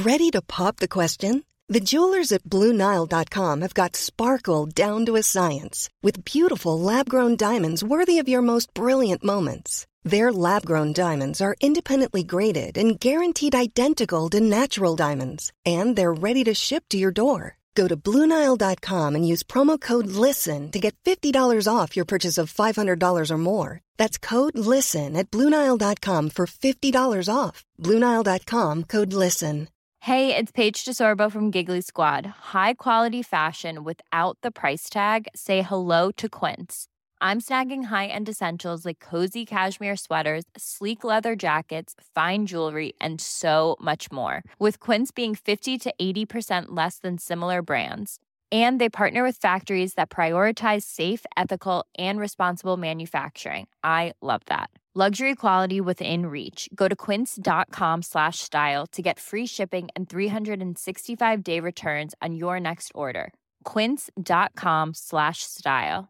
Ready to pop the question? The jewelers at BlueNile.com have got sparkle down to a science with beautiful lab-grown diamonds worthy of your most brilliant moments. Their lab-grown diamonds are independently graded and guaranteed identical to natural diamonds, and they're ready to ship to your door. Go to BlueNile.com and use promo code LISTEN to get $50 off your purchase of $500 or more. That's code LISTEN at BlueNile.com for $50 off. BlueNile.com, code LISTEN. Hey, it's Paige DeSorbo from Giggly Squad. High quality fashion without the price tag. Say hello to Quince. I'm snagging high-end essentials like cozy cashmere sweaters, sleek leather jackets, fine jewelry, and so much more. With Quince being 50 to 80% less than similar brands. And they partner with factories that prioritize safe, ethical, and responsible manufacturing. I love that. Luxury quality within reach. Go to quince.com/style to get free shipping and 365-day returns on your next order. Quince.com/style.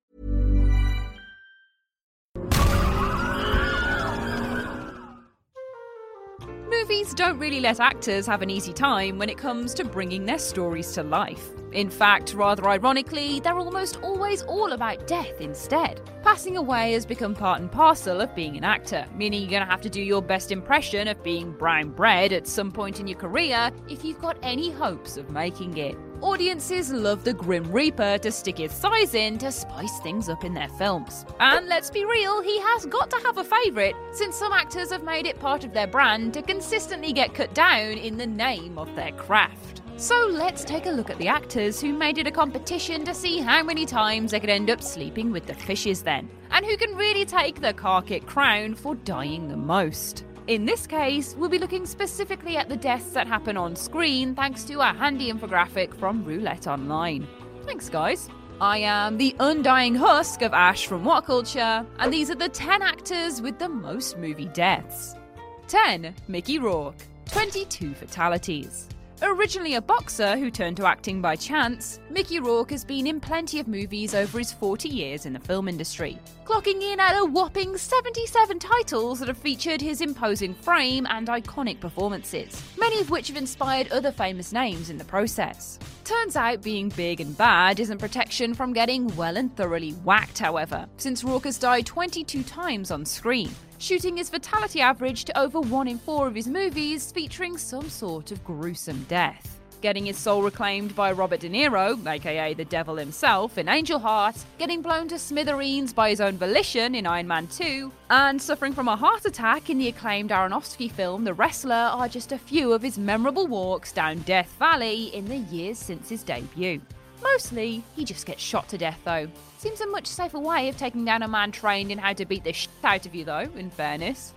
Movies don't really let actors have an easy time when it comes to bringing their stories to life. In fact, rather ironically, they're almost always all about death instead. Passing away has become part and parcel of being an actor, meaning you're going to have to do your best impression of being brown bread at some point in your career if you've got any hopes of making it. Audiences love the Grim Reaper to stick his thighs in to spice things up in their films. And let's be real, he has got to have a favourite, since some actors have made it part of their brand to consistently get cut down in the name of their craft. So let's take a look at the actors who made it a competition to see how many times they could end up sleeping with the fishes then, and who can really take the Carkit crown for dying the most. In this case, we'll be looking specifically at the deaths that happen on screen thanks to a handy infographic from Roulette Online. Thanks, guys. I am the undying husk of Ash from What Culture, and these are the 10 actors with the most movie deaths. 10. Mickey Rourke. 22 fatalities. Originally a boxer who turned to acting by chance, Mickey Rourke has been in plenty of movies over his 40 years in the film industry, clocking in at a whopping 77 titles that have featured his imposing frame and iconic performances, many of which have inspired other famous names in the process. Turns out being big and bad isn't protection from getting well and thoroughly whacked, however, since Rourke has died 22 times on screen, shooting his fatality average to over 1 in 4 of his movies featuring some sort of gruesome death. Getting his soul reclaimed by Robert De Niro, aka the devil himself, in Angel Heart, getting blown to smithereens by his own volition in Iron Man 2, and suffering from a heart attack in the acclaimed Aronofsky film The Wrestler are just a few of his memorable walks down Death Valley in the years since his debut. Mostly, he just gets shot to death though. Seems a much safer way of taking down a man trained in how to beat the shit out of you though, in fairness.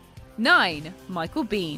9. Michael Biehn.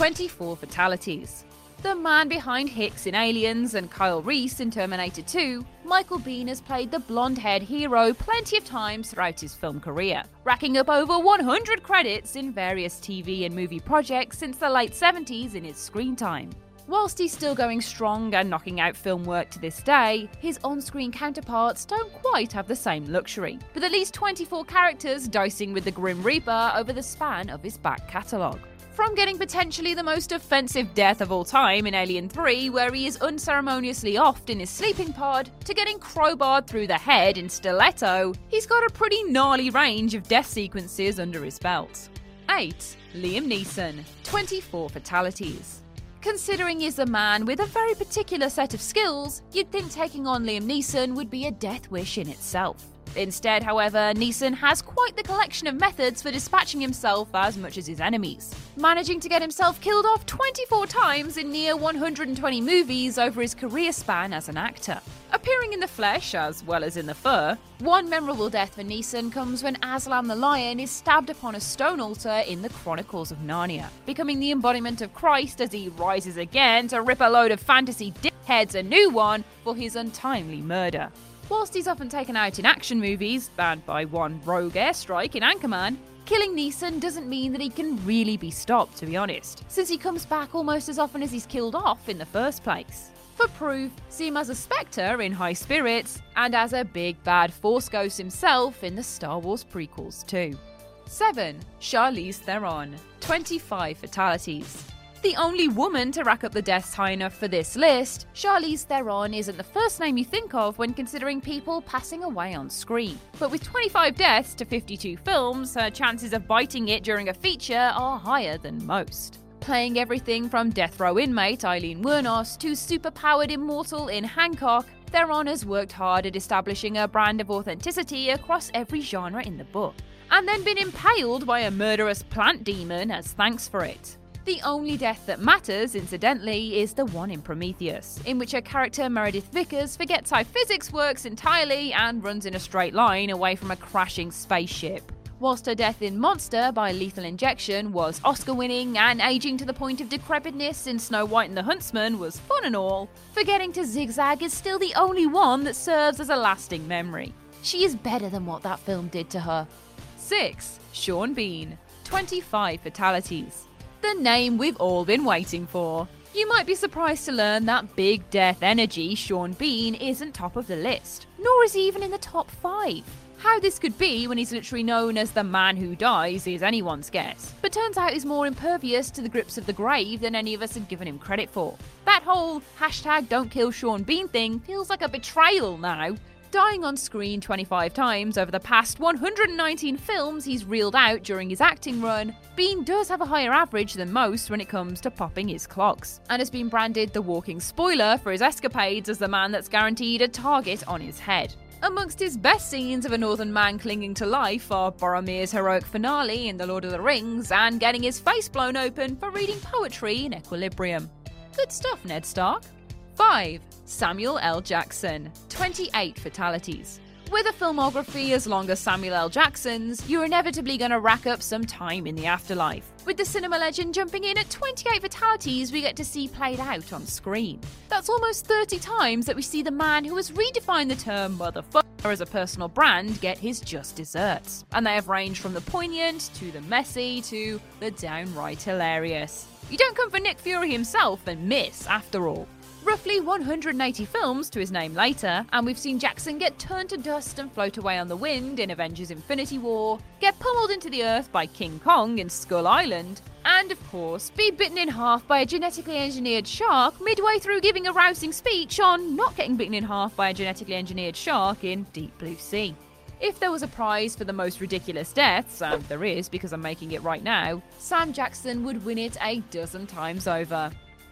24 fatalities. The man behind Hicks in Aliens and Kyle Reese in Terminator 2, Michael Biehn has played the blonde-haired hero plenty of times throughout his film career, racking up over 100 credits in various TV and movie projects since the late 70s in his screen time. Whilst he's still going strong and knocking out film work to this day, his on-screen counterparts don't quite have the same luxury, with at least 24 characters dicing with the Grim Reaper over the span of his back catalogue. From getting potentially the most offensive death of all time in Alien 3, where he is unceremoniously offed in his sleeping pod, to getting crowbarred through the head in Stiletto, he's got a pretty gnarly range of death sequences under his belt. 8. Liam Neeson. 24 fatalities. Considering he's a man with a very particular set of skills, you'd think taking on Liam Neeson would be a death wish in itself. Instead, however, Neeson has quite the collection of methods for dispatching himself as much as his enemies, managing to get himself killed off 24 times in near 120 movies over his career span as an actor. Appearing in the flesh as well as in the fur, one memorable death for Neeson comes when Aslan the Lion is stabbed upon a stone altar in the Chronicles of Narnia, becoming the embodiment of Christ as he rises again to rip a load of fantasy dickheads a new one for his untimely murder. Whilst he's often taken out in action movies, banned by one rogue airstrike in Anchorman, killing Neeson doesn't mean that he can really be stopped, to be honest, since he comes back almost as often as he's killed off in the first place. For proof, see him as a Spectre in High Spirits, and as a big bad Force Ghost himself in the Star Wars prequels too. 7. Charlize Theron. 25 fatalities. The only woman to rack up the deaths high enough for this list, Charlize Theron isn't the first name you think of when considering people passing away on screen. But with 25 deaths to 52 films, her chances of biting it during a feature are higher than most. Playing everything from death row inmate Eileen Wuornos to superpowered immortal in Hancock, Theron has worked hard at establishing a brand of authenticity across every genre in the book, and then been impaled by a murderous plant demon as thanks for it. The only death that matters, incidentally, is the one in Prometheus, in which her character Meredith Vickers forgets how physics works entirely and runs in a straight line away from a crashing spaceship. Whilst her death in Monster by lethal injection was Oscar-winning and aging to the point of decrepitness in Snow White and the Huntsman was fun and all, forgetting to zigzag is still the only one that serves as a lasting memory. She is better than what that film did to her. 6. Sean Bean. 25 fatalities. The name we've all been waiting for. You might be surprised to learn that big death energy Sean Bean isn't top of the list, nor is he even in the top 5. How this could be when he's literally known as the man who dies is anyone's guess, but turns out he's more impervious to the grips of the grave than any of us had given him credit for. That whole #Don'tKillSeanBean thing feels like a betrayal now. Dying on screen 25 times over the past 119 films he's reeled out during his acting run, Bean does have a higher average than most when it comes to popping his clogs, and has been branded the walking spoiler for his escapades as the man that's guaranteed a target on his head. Amongst his best scenes of a northern man clinging to life are Boromir's heroic finale in The Lord of the Rings and getting his face blown open for reading poetry in Equilibrium. Good stuff, Ned Stark. 5. Samuel L. Jackson. 28 fatalities. With a filmography as long as Samuel L. Jackson's, you're inevitably going to rack up some time in the afterlife. With the cinema legend jumping in at 28 fatalities we get to see played out on screen. That's almost 30 times that we see the man who has redefined the term motherfucker as a personal brand get his just desserts. And they have ranged from the poignant, to the messy, to the downright hilarious. You don't come for Nick Fury himself and miss, after all. Roughly 180 films to his name later, and we've seen Jackson get turned to dust and float away on the wind in Avengers Infinity War, get pummeled into the earth by King Kong in Skull Island, and of course be bitten in half by a genetically engineered shark midway through giving a rousing speech on not getting bitten in half by a genetically engineered shark in Deep Blue Sea. If there was a prize for the most ridiculous deaths, and there is because I'm making it right now, Sam Jackson would win it a dozen times over.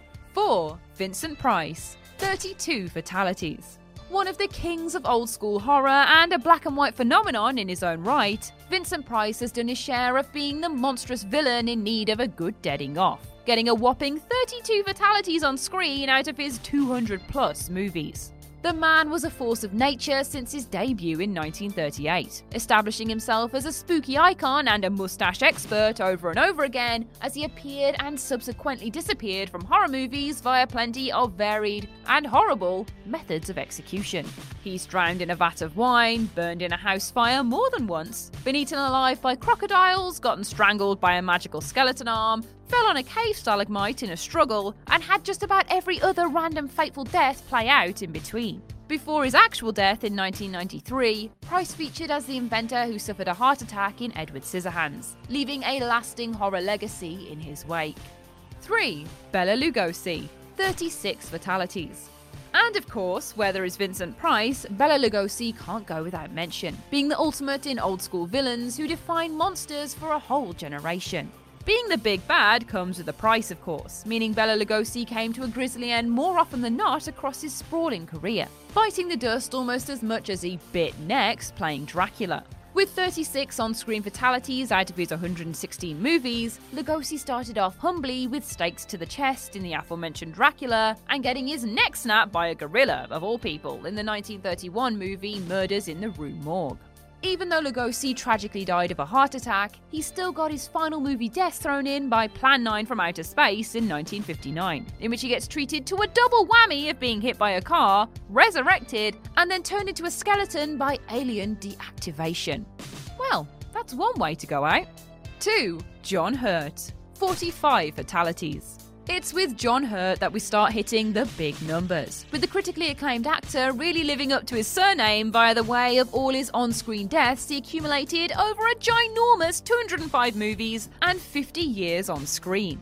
4. Vincent Price. 32 fatalities. One of the kings of old school horror and a black and white phenomenon in his own right, Vincent Price has done his share of being the monstrous villain in need of a good deading off, getting a whopping 32 fatalities on screen out of his 200 plus movies. The man was a force of nature since his debut in 1938, establishing himself as a spooky icon and a mustache expert over and over again as he appeared and subsequently disappeared from horror movies via plenty of varied and horrible methods of execution. He's drowned in a vat of wine, burned in a house fire more than once, been eaten alive by crocodiles, gotten strangled by a magical skeleton arm, fell on a cave stalagmite in a struggle, and had just about every other random fateful death play out in between. Before his actual death in 1993, Price featured as the inventor who suffered a heart attack in Edward Scissorhands, leaving a lasting horror legacy in his wake. 3. Bela Lugosi. 36 fatalities. And of course, where there is Vincent Price, Bela Lugosi can't go without mention, being the ultimate in old school villains who define monsters for a whole generation. Being the big bad comes with a price, of course, meaning Bela Lugosi came to a grisly end more often than not across his sprawling career, biting the dust almost as much as he bit necks playing Dracula. With 36 on-screen fatalities out of his 116 movies, Lugosi started off humbly with stakes to the chest in the aforementioned Dracula and getting his neck snapped by a gorilla, of all people, in the 1931 movie Murders in the Rue Morgue. Even though Lugosi tragically died of a heart attack, he still got his final movie death thrown in by Plan 9 from Outer Space in 1959, in which he gets treated to a double whammy of being hit by a car, resurrected, and then turned into a skeleton by alien deactivation. Well, that's one way to go out. 2. John Hurt. 45 fatalities. It's with John Hurt that we start hitting the big numbers, with the critically acclaimed actor really living up to his surname via the way of all his on-screen deaths he accumulated over a ginormous 205 movies and 50 years on screen.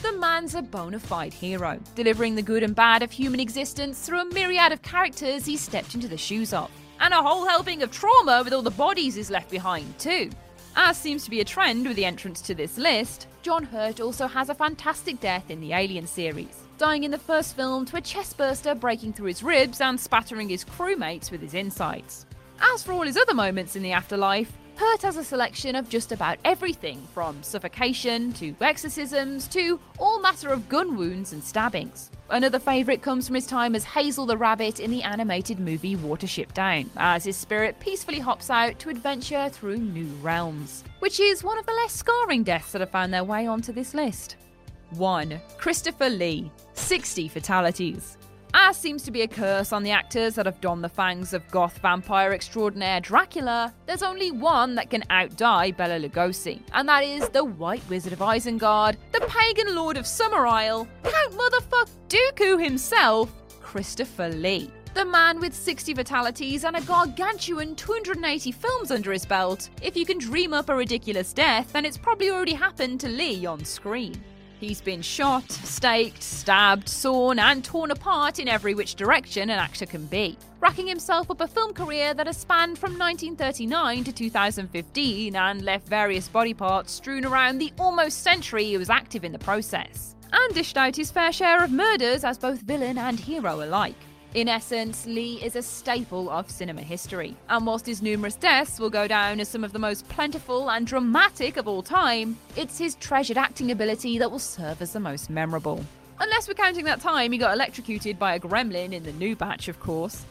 The man's a bona fide hero, delivering the good and bad of human existence through a myriad of characters he's stepped into the shoes of. And a whole helping of trauma with all the bodies he's left behind too. As seems to be a trend with the entrance to this list, John Hurt also has a fantastic death in the Alien series, dying in the first film to a chestburster breaking through his ribs and spattering his crewmates with his insides. As for all his other moments in the afterlife, Hurt has a selection of just about everything from suffocation to exorcisms to all matter of gun wounds and stabbings. Another favourite comes from his time as Hazel the Rabbit in the animated movie Watership Down, as his spirit peacefully hops out to adventure through new realms, which is one of the less scarring deaths that have found their way onto this list. 1. Christopher Lee, 60 fatalities. As seems to be a curse on the actors that have donned the fangs of goth vampire extraordinaire Dracula, there's only one that can outdie Bela Lugosi, and that is the White Wizard of Isengard, the pagan lord of Summerisle, Count Motherfuck Dooku himself, Christopher Lee. The man with 60 fatalities and a gargantuan 280 films under his belt. If you can dream up a ridiculous death, then it's probably already happened to Lee on screen. He's been shot, staked, stabbed, sawn, and torn apart in every which direction an actor can be, racking himself up a film career that has spanned from 1939 to 2015 and left various body parts strewn around the almost century he was active in the process, and dished out his fair share of murders as both villain and hero alike. In essence, Lee is a staple of cinema history, and whilst his numerous deaths will go down as some of the most plentiful and dramatic of all time, it's his treasured acting ability that will serve as the most memorable. Unless we're counting that time he got electrocuted by a gremlin in the new batch, of course.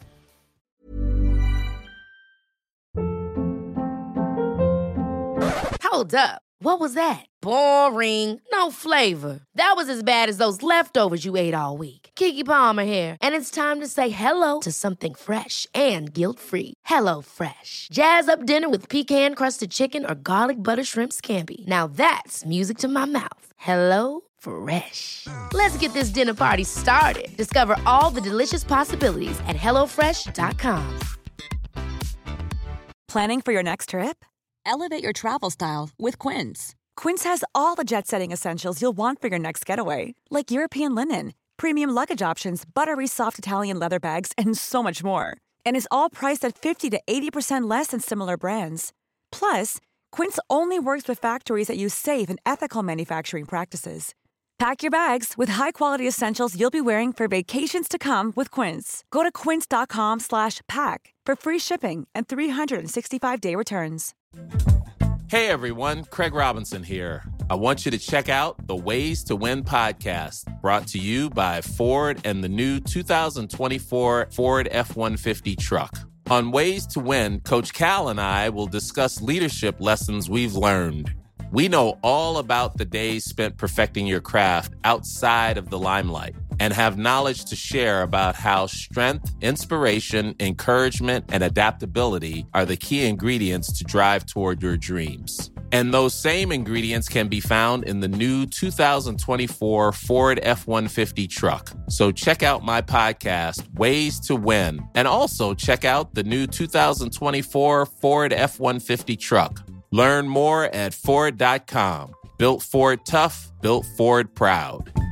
Hold up. What was that? Boring. No flavor. That was as bad as those leftovers you ate all week. Keke Palmer here, and it's time to say hello to something fresh and guilt-free. Hello Fresh. Jazz up dinner with pecan-crusted chicken or garlic butter shrimp scampi. Now that's music to my mouth. Hello Fresh. Let's get this dinner party started. Discover all the delicious possibilities at hellofresh.com. Planning for your next trip? Elevate your travel style with Quince. Quince has all the jet-setting essentials you'll want for your next getaway, like European linen, premium luggage options, buttery soft Italian leather bags, and so much more. And is all priced at 50 to 80% less than similar brands. Plus, Quince only works with factories that use safe and ethical manufacturing practices. Pack your bags with high-quality essentials you'll be wearing for vacations to come with Quince. Go to quince.com/pack for free shipping and 365-day returns. Hey everyone, Craig Robinson here. I want you to check out the Ways to Win podcast, brought to you by Ford and the new 2024 Ford F-150 truck. On Ways to Win, Coach Cal and I will discuss leadership lessons we've learned. We know all about the days spent perfecting your craft outside of the limelight and have knowledge to share about how strength, inspiration, encouragement, and adaptability are the key ingredients to drive toward your dreams. And those same ingredients can be found in the new 2024 Ford F-150 truck. So check out my podcast, Ways to Win, and also check out the new 2024 Ford F-150 truck. Learn more at Ford.com. Built Ford tough, built Ford proud.